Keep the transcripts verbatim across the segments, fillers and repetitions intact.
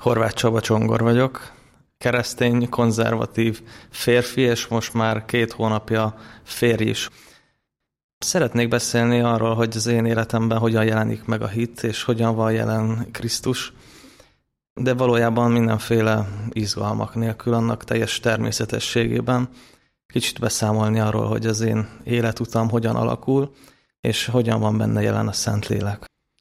Horváth Csaba Csongor vagyok, keresztény, konzervatív férfi, és most már két hónapja férj is. Szeretnék beszélni arról, hogy az én életemben hogyan jelenik meg a hit, és hogyan van jelen Krisztus, de valójában mindenféle izgalmak nélkül, annak teljes természetességében. Kicsit beszámolni arról, hogy az én életutam hogyan alakul, és hogyan van benne jelen a Szentlélek.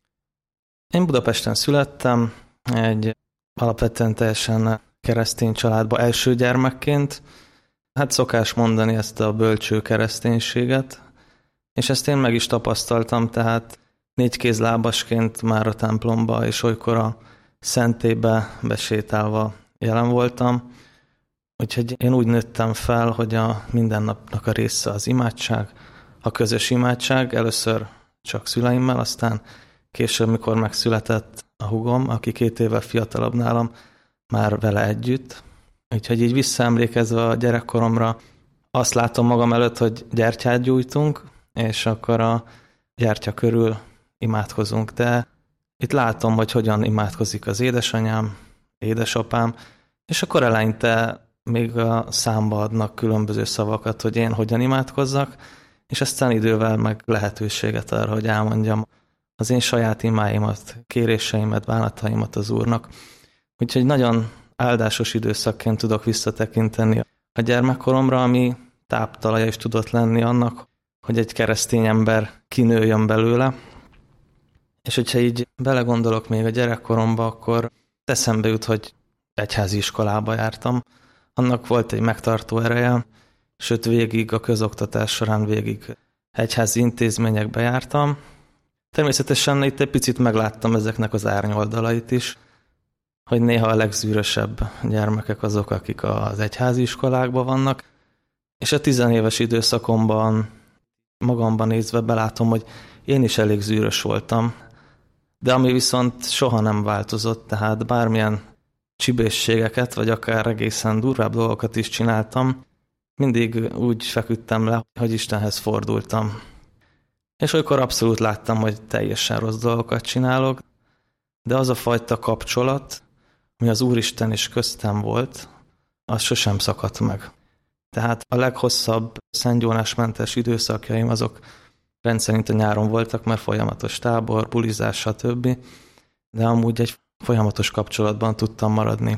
Én Budapesten születtem, egy alapvetően teljesen keresztény családba első gyermekként. Hát szokás mondani ezt a bölcső kereszténységet, és ezt én meg is tapasztaltam, tehát négy kézlábasként már a templomba, és olykor a szentélybe besétálva jelen voltam. Úgyhogy én úgy nőttem fel, hogy a mindennapnak a része az imádság, a közös imádság, először csak szüleimmel, aztán később, mikor megszületett a húgom, aki két évvel fiatalabb nálam, már vele együtt. Úgyhogy így visszaemlékezve a gyerekkoromra azt látom magam előtt, hogy gyertyát gyújtunk, és akkor a gyertya körül imádkozunk. De itt látom, hogy hogyan imádkozik az édesanyám, édesapám, és akkor eleinte még a számba adnak különböző szavakat, hogy én hogyan imádkozzak, és aztán idővel meg lehetőséget arra, hogy elmondjam az én saját imáimat, kéréseimet, bánataimat az Úrnak. Úgyhogy nagyon áldásos időszakként tudok visszatekinteni a gyermekkoromra, ami táptalaja is tudott lenni annak, hogy egy keresztény ember kinőjön belőle. És hogyha így belegondolok még a gyerekkoromba, akkor eszembe jut, hogy egyházi iskolába jártam. Annak volt egy megtartó ereje, sőt végig a közoktatás során végig egyházi intézményekbe jártam. Természetesen itt egy picit megláttam ezeknek az árnyoldalait is, hogy néha a legzűrösebb gyermekek azok, akik az egyházi iskolákban vannak, és a tizenéves időszakomban magamban nézve belátom, hogy én is elég zűrös voltam, de ami viszont soha nem változott, tehát bármilyen csibészségeket, vagy akár egészen durvább dolgokat is csináltam, mindig úgy feküdtem le, hogy Istenhez fordultam. És olykor abszolút láttam, hogy teljesen rossz dolgokat csinálok, de az a fajta kapcsolat, ami az Úristen is köztem volt, az sosem szakadt meg. Tehát a leghosszabb szentgyónásmentes időszakjaim azok rendszerint a nyáron voltak, mert folyamatos tábor, bulizás, stb. De amúgy egy folyamatos kapcsolatban tudtam maradni.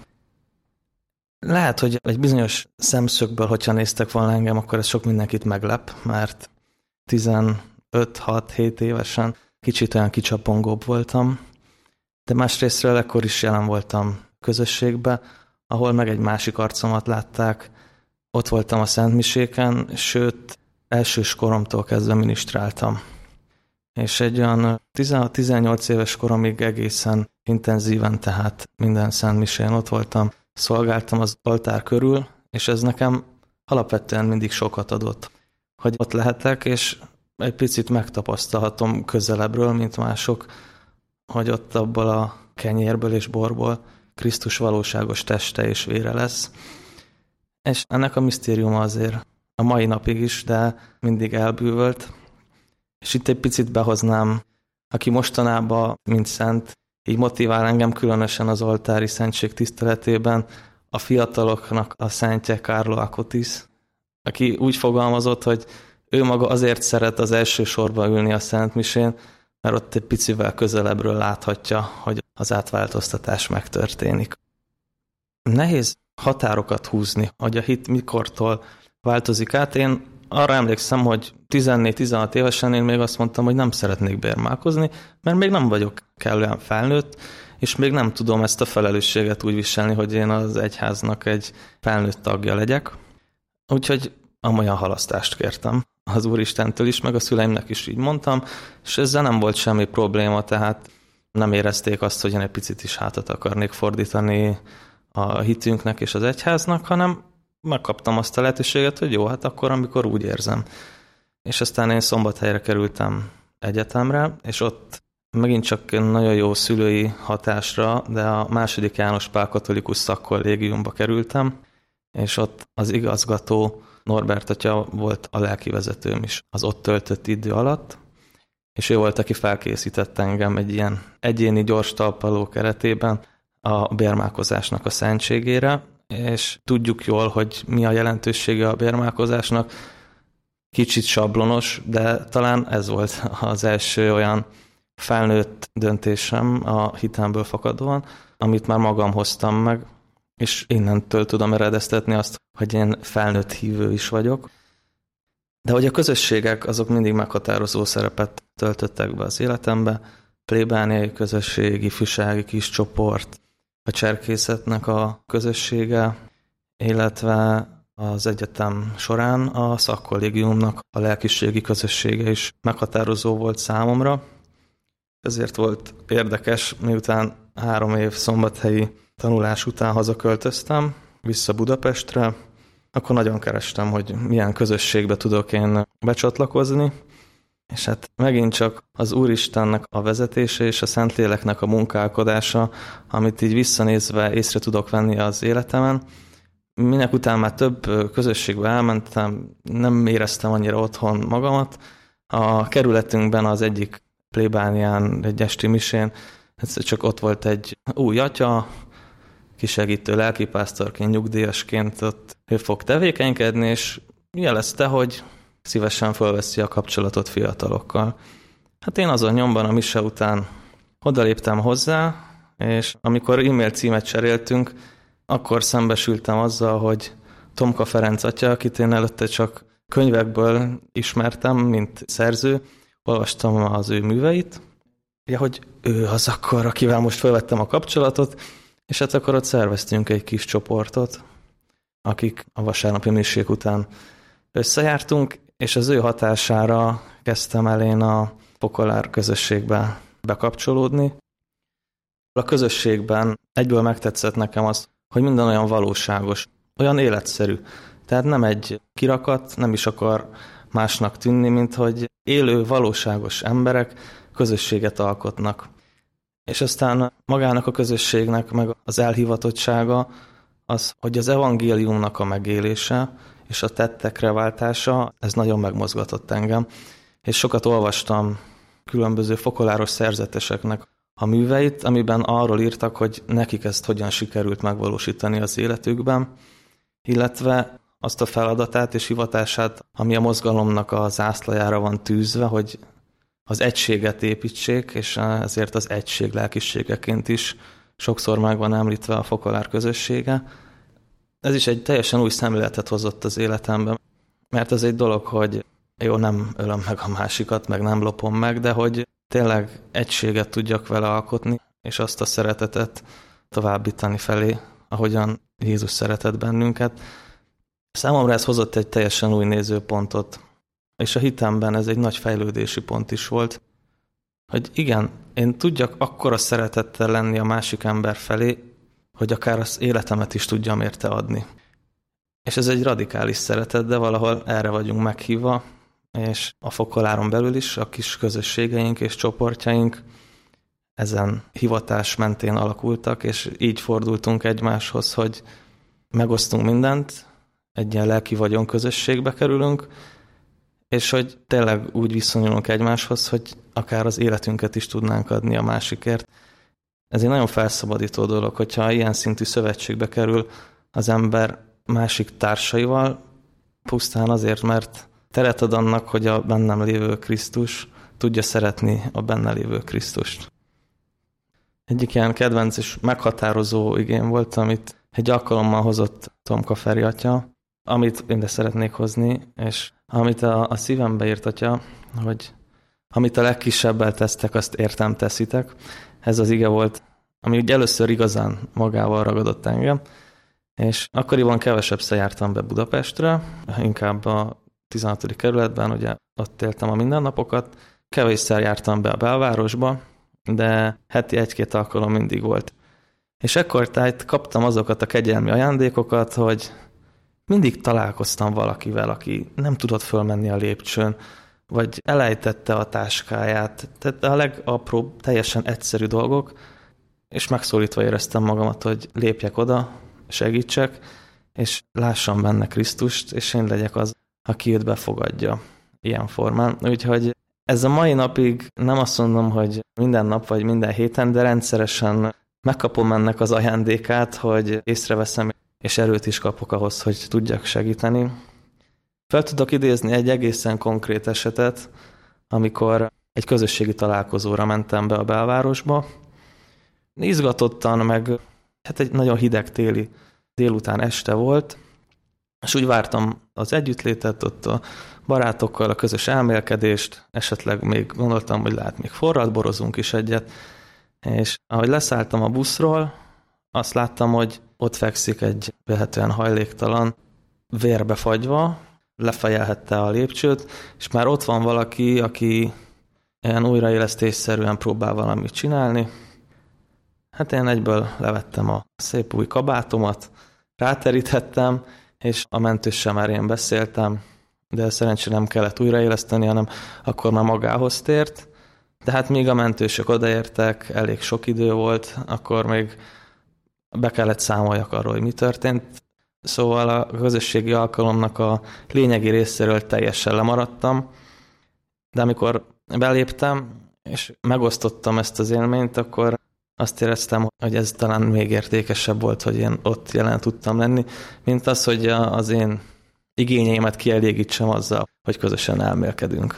Lehet, hogy egy bizonyos szemszögből, hogyha néztek volna engem, akkor ez sok mindenkit meglep, mert tizenöt-hat-hét évesen kicsit olyan kicsapongóbb voltam, de másrésztről ekkor is jelen voltam közösségbe, ahol meg egy másik arcomat látták. Ott voltam a szentmiséken, sőt, elsős koromtól kezdve minisztráltam. És egy olyan tizenhat-tizennyolc éves koromig egészen intenzíven, tehát minden szentmisén ott voltam, szolgáltam az oltár körül, és ez nekem alapvetően mindig sokat adott, hogy ott lehetek, és egy picit megtapasztalhatom közelebbről, mint mások, hogy ott abból a kenyérből és borból Krisztus valóságos teste és vére lesz. És ennek a misztériuma azért a mai napig is, de mindig elbűvölt. És itt egy picit behoznám, aki mostanában, mint szent, így motivál engem különösen az oltári szentség tiszteletében, a fiataloknak a szentje Carlo Acutis, aki úgy fogalmazott, hogy ő maga azért szeret az első sorba ülni a szentmisén, mert ott egy picivel közelebbről láthatja, hogy az átváltoztatás megtörténik. Nehéz határokat húzni, hogy a hit mikortól változik át. Én arra emlékszem, hogy tizennégy-tizenhat évesen én még azt mondtam, hogy nem szeretnék bérmálkozni, mert még nem vagyok kellően felnőtt, és még nem tudom ezt a felelősséget úgy viselni, hogy én az egyháznak egy felnőtt tagja legyek. Úgyhogy amolyan halasztást kértem az Úristentől is, meg a szüleimnek is így mondtam, és ezzel nem volt semmi probléma, tehát nem érezték azt, hogy én egy picit is hátat akarnék fordítani a hitünknek és az egyháznak, hanem megkaptam azt a lehetőséget, hogy jó, hát akkor, amikor úgy érzem. És aztán én Szombathelyre kerültem egyetemre, és ott megint csak nagyon jó szülői hatásra, de a második János Pál katolikus szakkollégiumba kerültem, és ott az igazgató Norbert atya volt a lelkivezetőm is az ott töltött idő alatt, és ő volt, aki felkészített engem egy ilyen egyéni gyors talpaló keretében a bérmálkozásnak a szentségére, és tudjuk jól, hogy mi a jelentősége a bérmálkozásnak. Kicsit sablonos, de talán ez volt az első olyan felnőtt döntésem a hitemből fakadóan, amit már magam hoztam meg, és innentől tudom eredeztetni azt, hogy én felnőtt hívő is vagyok. De hogy a közösségek azok mindig meghatározó szerepet töltöttek be az életembe, plébániai közösség, ifjúsági kis csoport, a cserkészetnek a közössége, illetve az egyetem során a szakkollégiumnak a lelkiségi közössége is meghatározó volt számomra. Ezért volt érdekes, miután három év szombathelyi tanulás után hazaköltöztem vissza Budapestre, akkor nagyon kerestem, hogy milyen közösségbe tudok én becsatlakozni, és hát megint csak az Úristennek a vezetése és a Szentléleknek a munkálkodása, amit így visszanézve észre tudok venni az életemen. Minek után már több közösségbe elmentem, nem éreztem annyira otthon magamat. A kerületünkben az egyik plébánián, egy esti misén, egyszer csak ott volt egy új atya, kisegítő lelkipásztorként, nyugdíjasként ott ő fog tevékenykedni, és jelezte, hogy szívesen felveszi a kapcsolatot fiatalokkal. Hát én azon nyomban a mise után odaléptem hozzá, és amikor e-mail címet cseréltünk, akkor szembesültem azzal, hogy Tomka Ferenc atya, akit én előtte csak könyvekből ismertem, mint szerző, olvastam az ő műveit, ja, hogy ő az akkor, akivel most felvettem a kapcsolatot, és hát akkor ott szerveztünk egy kis csoportot, akik a vasárnapi missék után összejártunk, és az ő hatására kezdtem el én a Fokolár közösségbe bekapcsolódni. A közösségben egyből megtetszett nekem az, hogy minden olyan valóságos, olyan életszerű. Tehát nem egy kirakat, nem is akar másnak tűnni, mint hogy élő, valóságos emberek közösséget alkotnak. És aztán magának a közösségnek meg az elhivatottsága az, hogy az evangéliumnak a megélése és a tettekre váltása, ez nagyon megmozgatott engem. És sokat olvastam különböző fokoláros szerzeteseknek a műveit, amiben arról írtak, hogy nekik ezt hogyan sikerült megvalósítani az életükben, illetve azt a feladatát és hivatását, ami a mozgalomnak a zászlajára van tűzve, hogy az egységet építsék, és ezért az egység lelkiségeként is sokszor meg van említve a fokolár közössége. Ez is egy teljesen új szemléletet hozott az életemben, mert ez egy dolog, hogy jó, nem ölöm meg a másikat, meg nem lopom meg, de hogy tényleg egységet tudjak vele alkotni, és azt a szeretetet továbbítani felé, ahogyan Jézus szeretett bennünket. Számomra ez hozott egy teljesen új nézőpontot, és a hitemben ez egy nagy fejlődési pont is volt, hogy igen, én tudjak akkora szeretettel lenni a másik ember felé, hogy akár az életemet is tudjam érte adni. És ez egy radikális szeretet, de valahol erre vagyunk meghívva, és a Fokoláron belül is a kis közösségeink és csoportjaink ezen hivatás mentén alakultak, és így fordultunk egymáshoz, hogy megosztunk mindent, egy ilyen lelki vagyon közösségbe kerülünk, és hogy tényleg úgy viszonyulunk egymáshoz, hogy akár az életünket is tudnánk adni a másikért. Ez egy nagyon felszabadító dolog, hogyha ilyen szintű szövetségbe kerül az ember másik társaival, pusztán azért, mert teret ad annak, hogy a bennem lévő Krisztus tudja szeretni a benne lévő Krisztust. Egyik ilyen kedvenc és meghatározó igém volt, amit egy alkalommal hozott Tomka Feri atya, amit én de szeretnék hozni, és amit a, a szívembe írt atya, hogy amit a legkisebbel tesztek, azt értem teszitek. Ez az ige volt, ami ugye először igazán magával ragadott engem, és akkoriban kevesebbszer jártam be Budapestre, inkább a tizenhatodik kerületben, ugye ott éltem a mindennapokat, kevésszer jártam be a belvárosba, de heti egy-két alkalom mindig volt. És ekkor tájt kaptam azokat a kegyelmi ajándékokat, hogy mindig találkoztam valakivel, aki nem tudott fölmenni a lépcsőn, vagy elejtette a táskáját. Tehát a legapróbb, teljesen egyszerű dolgok, és megszólítva éreztem magamat, hogy lépjek oda, segítsek, és lássam benne Krisztust, és én legyek az, aki őt befogadja ilyen formán. Úgyhogy ez a mai napig nem azt mondom, hogy minden nap vagy minden héten, de rendszeresen megkapom ennek az ajándékát, hogy észreveszem, és erőt is kapok ahhoz, hogy tudjak segíteni. Fel tudok idézni egy egészen konkrét esetet, amikor egy közösségi találkozóra mentem be a belvárosba. Izgatottan, meg hát egy nagyon hideg téli délután este volt, és úgy vártam az együttlétet, ott a barátokkal a közös elmélkedést, esetleg még gondoltam, hogy lehet még forrad, borozunk is egyet, és ahogy leszálltam a buszról, azt láttam, hogy ott fekszik egy vehetően hajléktalan, vérbe fagyva, lefejelhette a lépcsőt, és már ott van valaki, aki ilyen újraélesztésszerűen próbál valamit csinálni. Hát én egyből levettem a szép új kabátomat, ráterítettem, és a mentőssel már én beszéltem, de szerencsére nem kellett újraéleszteni, hanem akkor már magához tért. De hát még a mentősök odaértek, elég sok idő volt, akkor még be kellett számoljak arról, hogy mi történt. Szóval a közösségi alkalomnak a lényegi részéről teljesen lemaradtam, de amikor beléptem, és megosztottam ezt az élményt, akkor azt éreztem, hogy ez talán még értékesebb volt, hogy én ott jelen tudtam lenni, mint az, hogy az én igényeimet kielégítsem azzal, hogy közösen elmélkedünk.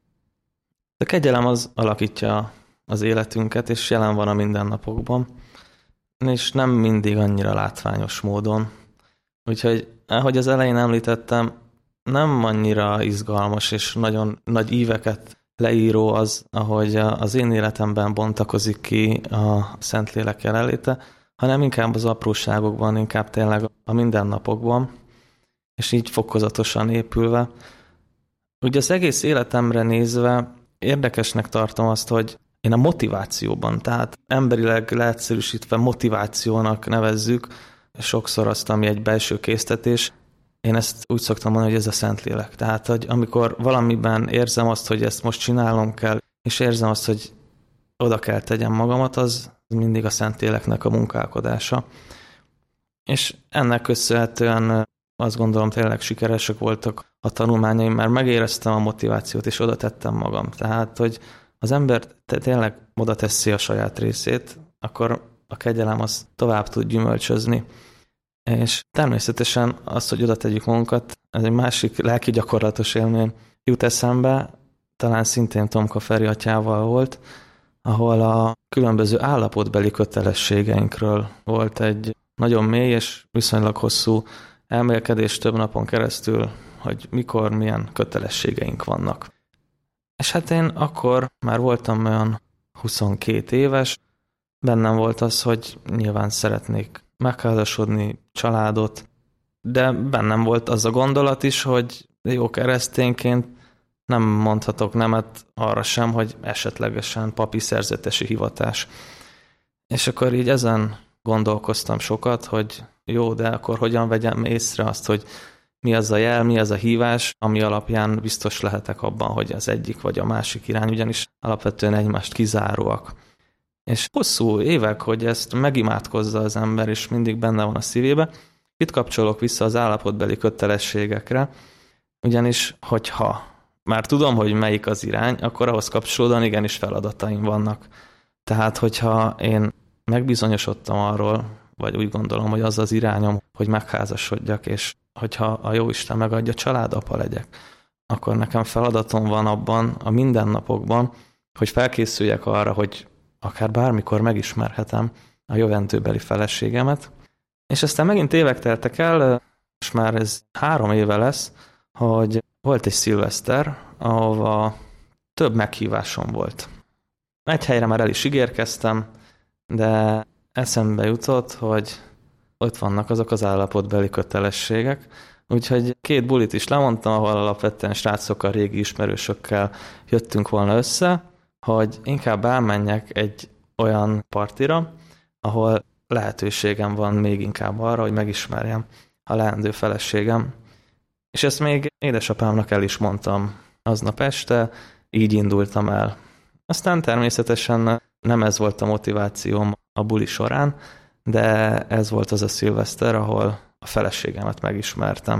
A kegyelem az alakítja az életünket, és jelen van a mindennapokban, és nem mindig annyira látványos módon. Úgyhogy, ahogy az elején említettem, nem annyira izgalmas és nagyon nagy íveket leíró az, ahogy az én életemben bontakozik ki a Szentlélek jelenléte, hanem inkább az apróságokban, inkább tényleg a mindennapokban, és így fokozatosan épülve. Ugye az egész életemre nézve érdekesnek tartom azt, hogy én a motivációban, tehát emberileg leegyszerűsítve motivációnak nevezzük, sokszor azt, ami egy belső késztetés. Én ezt úgy szoktam mondani, hogy ez a Szentlélek. Tehát, hogy amikor valamiben érzem azt, hogy ezt most csinálnom kell, és érzem azt, hogy oda kell tegyem magamat, az mindig a Szentléleknek a munkálkodása. És ennek köszönhetően azt gondolom, tényleg sikeresek voltak a tanulmányaim, mert megéreztem a motivációt, és oda tettem magam. Tehát, hogy az ember tényleg oda teszi a saját részét, akkor a kegyelem az tovább tud gyümölcsözni. És természetesen az, hogy oda tegyük magunkat, ez egy másik lelki gyakorlatos élmény jut eszembe, talán szintén Tomka Feri atyával volt, ahol a különböző állapotbeli kötelességeinkről volt egy nagyon mély és viszonylag hosszú elmélkedés több napon keresztül, hogy mikor, milyen kötelességeink vannak. És hát én akkor már voltam olyan huszonkét éves, bennem volt az, hogy nyilván szeretnék megházasodni, családot, de bennem volt az a gondolat is, hogy jó keresztényként nem mondhatok nemet arra sem, hogy esetlegesen papi szerzetesi hivatás. És akkor így ezen gondolkoztam sokat, hogy jó, de akkor hogyan vegyem észre azt, hogy mi az a jel, mi az a hívás, ami alapján biztos lehetek abban, hogy az egyik vagy a másik irány, ugyanis alapvetően egymást kizáróak. És hosszú évek, hogy ezt megimádkozza az ember, és mindig benne van a szívébe. Itt kapcsolok vissza az állapotbeli kötelességekre, ugyanis, hogyha már tudom, hogy melyik az irány, akkor ahhoz kapcsolódóan igenis feladataim vannak. Tehát, hogyha én megbizonyosodtam arról, vagy úgy gondolom, hogy az az irányom, hogy megházasodjak, és hogyha a Jóisten megadja, családapa legyek, akkor nekem feladatom van abban, a mindennapokban, hogy felkészüljek arra, hogy akár bármikor megismerhetem a jövendőbeli feleségemet. És aztán megint évek teltek el, és már ez három éve lesz, hogy volt egy szilveszter, ahova több meghívásom volt. Egy helyre már el is ígérkeztem, de eszembe jutott, hogy ott vannak azok az állapotbeli kötelességek, úgyhogy két bulit is lemondtam, ahol alapvetően srácokkal, régi ismerősökkel jöttünk volna össze, hogy inkább elmenjek egy olyan partira, ahol lehetőségem van még inkább arra, hogy megismerjem a leendő feleségem. És ezt még édesapámnak el is mondtam aznap este, így indultam el. Aztán természetesen nem ez volt a motivációm a buli során, de ez volt az a szilveszter, ahol a feleségemet megismertem.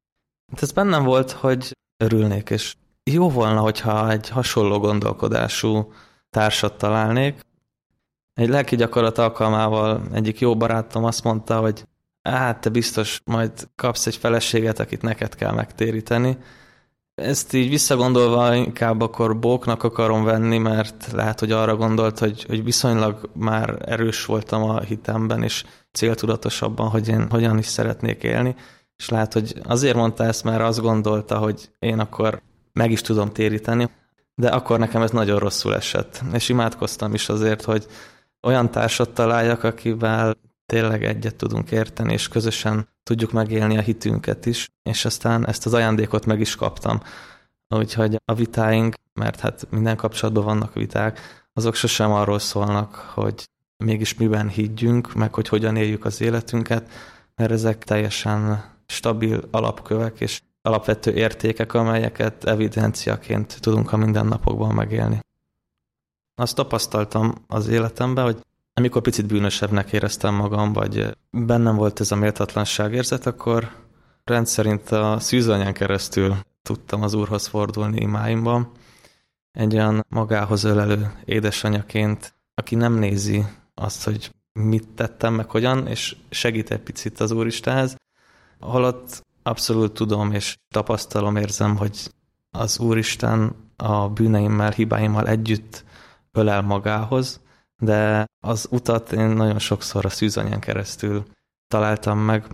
Ez bennem volt, hogy örülnék, és jó volna, hogyha egy hasonló gondolkodású társat találnék. Egy lelki gyakorlat alkalmával egyik jó barátom azt mondta, hogy hát te biztos majd kapsz egy feleséget, akit neked kell megtéríteni. Ezt így visszagondolva inkább akkor bóknak akarom venni, mert lehet, hogy arra gondolt, hogy, hogy viszonylag már erős voltam a hitemben, és céltudatosabban, hogy én hogyan is szeretnék élni. És lehet, hogy azért mondta ezt, mert azt gondolta, hogy én akkor meg is tudom téríteni, de akkor nekem ez nagyon rosszul esett. És imádkoztam is azért, hogy olyan társat találjak, akivel tényleg egyet tudunk érteni, és közösen tudjuk megélni a hitünket is, és aztán ezt az ajándékot meg is kaptam. Úgyhogy a vitáink, mert hát minden kapcsolatban vannak viták, azok sosem arról szólnak, hogy mégis miben higgyünk, meg hogy hogyan éljük az életünket, mert ezek teljesen stabil alapkövek és alapvető értékek, amelyeket evidenciaként tudunk a mindennapokban megélni. Azt tapasztaltam az életemben, hogy amikor picit bűnösebbnek éreztem magam, vagy bennem volt ez a méltatlanságérzet, akkor rendszerint a szűzanyán keresztül tudtam az Úrhoz fordulni imáimban. Egy olyan magához ölelő édesanyaként, aki nem nézi azt, hogy mit tettem, meg hogyan, és segít egy picit az Úristenhez. Holott abszolút tudom és tapasztalom, érzem, hogy az Úristen a bűneimmel, hibáimmal együtt ölel magához, de az utat én nagyon sokszor a szűzanyán keresztül találtam meg.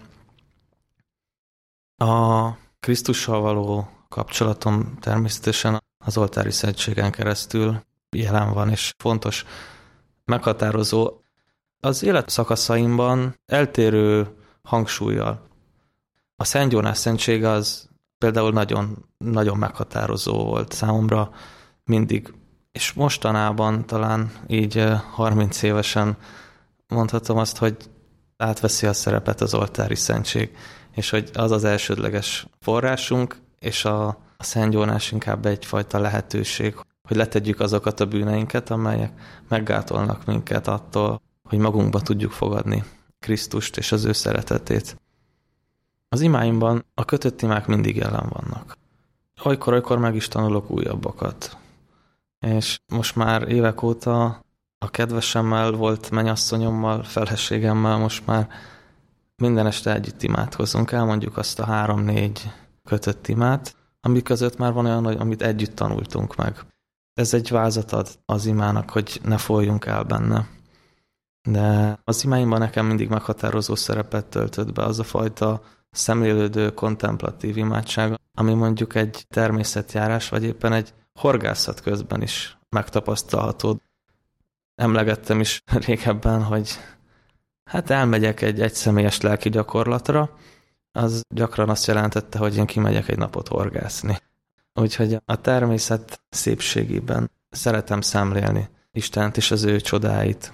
A Krisztussal való kapcsolatom természetesen az oltári szentségen keresztül jelen van, és fontos, meghatározó. Az élet szakaszaimban eltérő hangsúllyal. A Szent Jónás szentség az például nagyon, nagyon meghatározó volt számomra mindig, és mostanában talán így harminc évesen mondhatom azt, hogy átveszi a szerepet az oltári szentség, és hogy az az elsődleges forrásunk, és a, a Szent Jónás inkább egyfajta lehetőség, hogy letegyük azokat a bűneinket, amelyek meggátolnak minket attól, hogy magunkba tudjuk fogadni Krisztust és az ő szeretetét. Az imáimban a kötött imák mindig jelen vannak. Olykor-olykor meg is tanulok újabbakat. És most már évek óta a kedvesemmel, volt mennyasszonyommal, feleségemmel most már minden este együtt imádkozunk, elmondjuk azt a három-négy kötött imát, amik között már van olyan, amit együtt tanultunk meg. Ez egy vázat ad az imának, hogy ne folyjunk el benne. De az imáimban nekem mindig meghatározó szerepet töltött be az a fajta szemlélődő, kontemplatív imádság, ami mondjuk egy természetjárás, vagy éppen egy horgászat közben is megtapasztalható. Emlegettem is régebben, hogy hát elmegyek egy egyszemélyes lelki gyakorlatra, az gyakran azt jelentette, hogy én kimegyek egy napot horgászni. Úgyhogy a természet szépségében szeretem szemlélni Istent és az ő csodáit.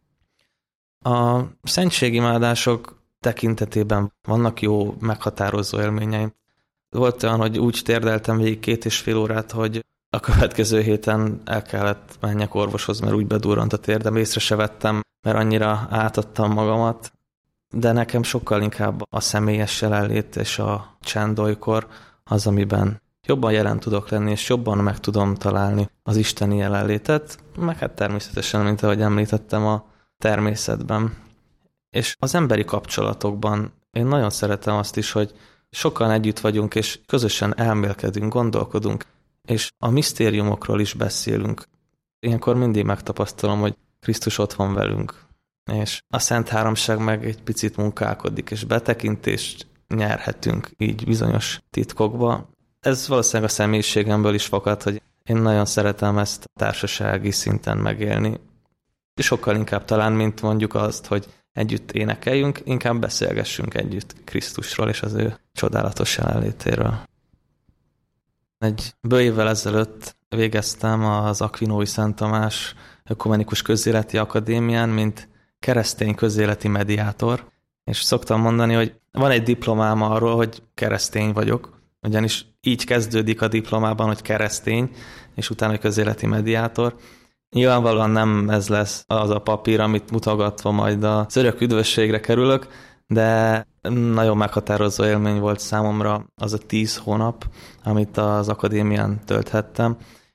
A szentségimádások tekintetében vannak jó, meghatározó élményeim. Volt olyan, hogy úgy térdeltem végig két és fél órát, hogy a következő héten el kellett menjek orvoshoz, mert úgy bedurrant a térdem, észre se vettem, mert annyira átadtam magamat. De nekem sokkal inkább a személyes jelenlét és a csend olykor az, amiben jobban jelen tudok lenni, és jobban meg tudom találni az isteni jelenlétet, meg hát természetesen, mint ahogy említettem, a természetben. És az emberi kapcsolatokban én nagyon szeretem azt is, hogy sokan együtt vagyunk, és közösen elmélkedünk, gondolkodunk, és a misztériumokról is beszélünk. Ilyenkor mindig megtapasztalom, hogy Krisztus ott van velünk, és a Szent Háromság meg egy picit munkálkodik, és betekintést nyerhetünk így bizonyos titkokba. Ez valószínűleg a személyiségemből is fakad, hogy én nagyon szeretem ezt társasági szinten megélni. Sokkal inkább talán, mint mondjuk azt, hogy együtt énekeljünk, inkább beszélgessünk együtt Krisztusról és az ő csodálatos jelenlétéről. Egy bő évvel ezelőtt végeztem az Akvinói Szent Tamás Ökumenikus Közéleti Akadémián, mint keresztény közéleti mediátor, és szoktam mondani, hogy van egy diplomám arról, hogy keresztény vagyok, ugyanis így kezdődik a diplomában, hogy keresztény, és utána közéleti mediátor. Nyilvánvalóan nem ez lesz az a papír, amit mutogatva majd az örök üdvösségre kerülök, de nagyon meghatározó élmény volt számomra az a tíz hónap, amit az akadémián tölthettem,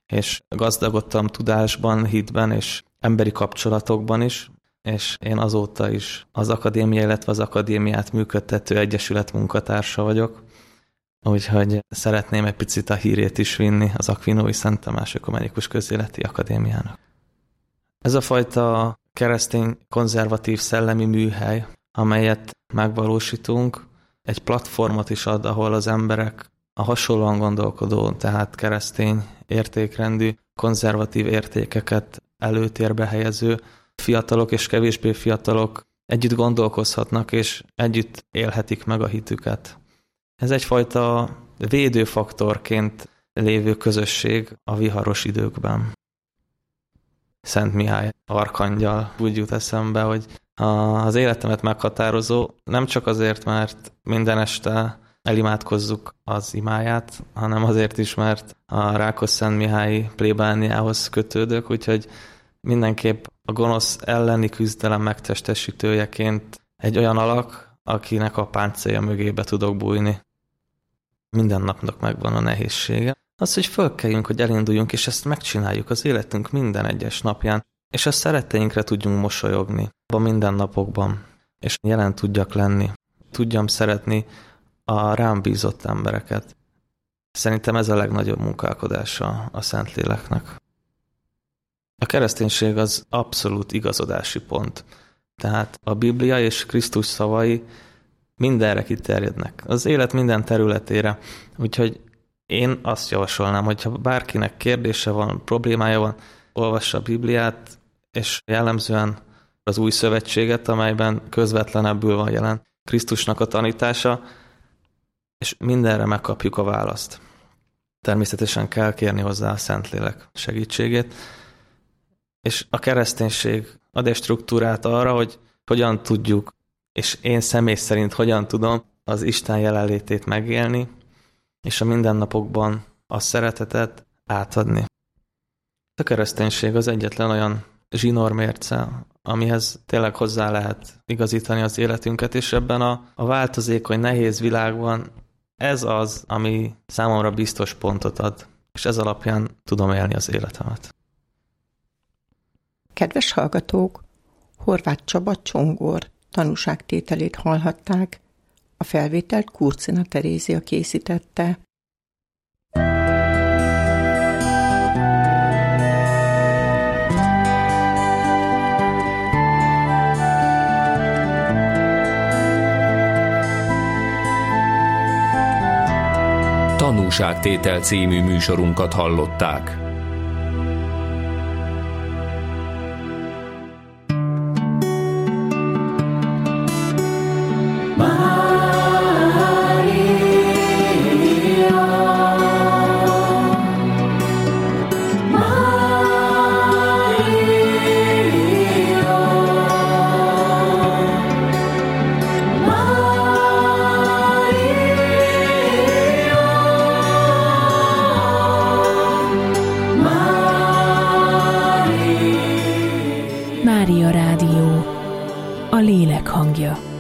és gazdagodtam tudásban, hitben és emberi kapcsolatokban is, és én azóta is az akadémia, illetve az akadémiát működtető egyesület munkatársa vagyok, úgyhogy szeretném egy picit a hírét is vinni az Akvinói Szent Tamás Ökumenikus Közéleti Akadémiának. Ez a fajta keresztény konzervatív szellemi műhely, amelyet megvalósítunk, egy platformot is ad, ahol az emberek a hasonlóan gondolkodó, tehát keresztény értékrendű, konzervatív értékeket előtérbe helyező fiatalok és kevésbé fiatalok együtt gondolkozhatnak, és együtt élhetik meg a hitüket. Ez egyfajta védőfaktorként lévő közösség a viharos időkben. Szent Mihály arkangyal úgy jut eszembe, hogy az életemet meghatározó, nem csak azért, mert minden este elimádkozzuk az imáját, hanem azért is, mert a Rákosszentmihályi plébániához kötődök, úgyhogy mindenképp a gonosz elleni küzdelem megtestesítőjeként egy olyan alak, akinek a páncélja mögébe tudok bújni. Minden napnak megvan a nehézsége. Az, hogy fölkeljünk, hogy elinduljunk, és ezt megcsináljuk az életünk minden egyes napján, és a szeretteinkre tudjunk mosolyogni a mindennapokban, és jelen tudjak lenni. Tudjam szeretni a rám bízott embereket. Szerintem ez a legnagyobb munkálkodása a Szentléleknek. A kereszténység az abszolút igazodási pont. Tehát a Biblia és Krisztus szavai mindenre kiterjednek. Az élet minden területére. Úgyhogy én azt javasolnám, hogyha bárkinek kérdése van, problémája van, olvassa a Bibliát, és jellemzően az Új Szövetséget, amelyben közvetlenebbül van jelen Krisztusnak a tanítása, és mindenre megkapjuk a választ. Természetesen kell kérni hozzá a Szentlélek segítségét, és a kereszténység ad egy struktúrát arra, hogy hogyan tudjuk, és én személy szerint hogyan tudom az Isten jelenlétét megélni, és a mindennapokban a szeretetet átadni. A kereszténység az egyetlen olyan zsinórmérce, amihez tényleg hozzá lehet igazítani az életünket, és ebben a, a változékony, nehéz világban ez az, ami számomra biztos pontot ad, és ez alapján tudom élni az életemet. Kedves hallgatók, Horváth Csaba Csongor tanúságtételét hallhatták, a felvételt Kurcina Terézia készítette. Tanúságtétel című műsorunkat hallották. Mária Rádió, a lélek hangja.